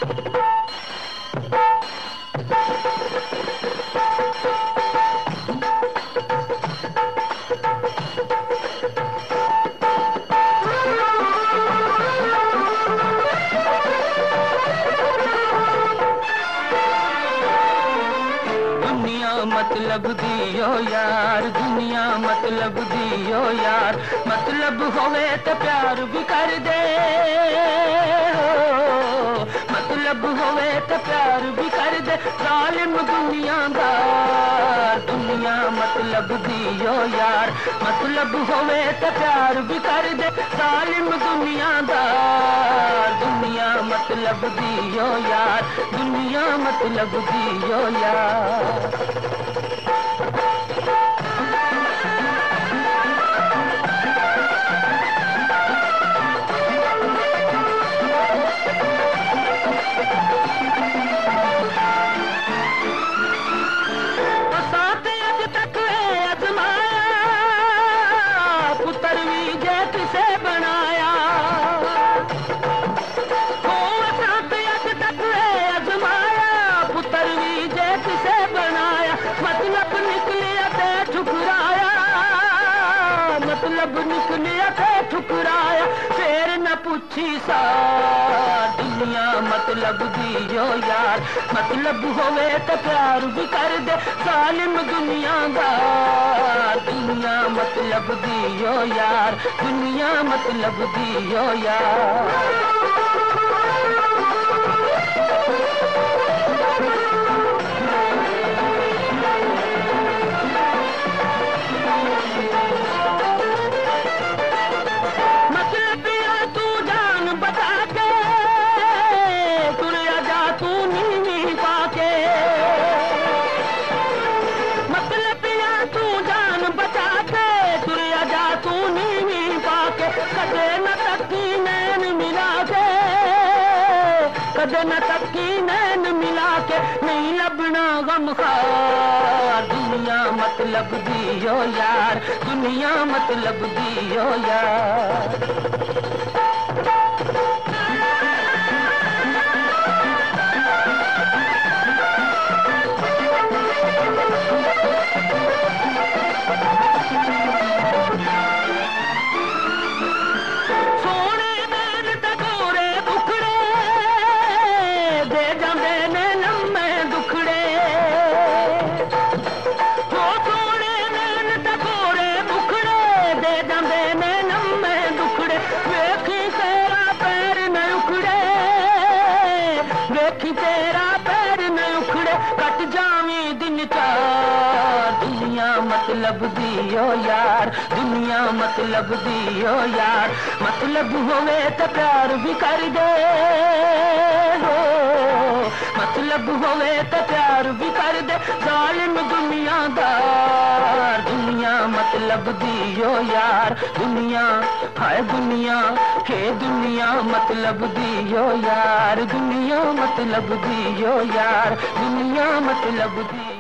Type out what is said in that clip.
मतलब दियो यार, दुनिया मतलब दियो यार, मतलब होवे तो प्यार भी कर दे, मतलब होवे तो प्यार भी कर दे, जालिम दुनियादार। दुनिया मतलब दियो यार, मतलब होवे तो प्यार भी कर दे, जालिम दुनियादार। दुनिया मतलब दियो यार, दुनिया मतलब दियो यार। मतलब निकलिया थे ठुकराया, फिर न पूछी सा। दुनिया मतलब दियो यार, मतलब होवे तो प्यार भी कर दे, जालिम दुनियादार। दुनिया मतलब दियो यार, दुनिया मतलब दियो यार। कदे न तकी नैन मिला के नहीं लबना गमखार। दुनिया मतलब दियो यार, दुनिया मतलब दियो यार। कट जावी दिन चार। दुनिया मतलब दियो यार, दुनिया मतलब दियो यार, मतलब होवे तो प्यार भी कर दे, मतलब होवे तो प्यार भी कर दे, जालिम दुनियादार। दुनिया मतलब दियो यार, दुनिया हाय दुनिया, हे दुनिया मतलब दियो यार, दुनिया मतलब दियो यार, दुनिया मतलब दियो।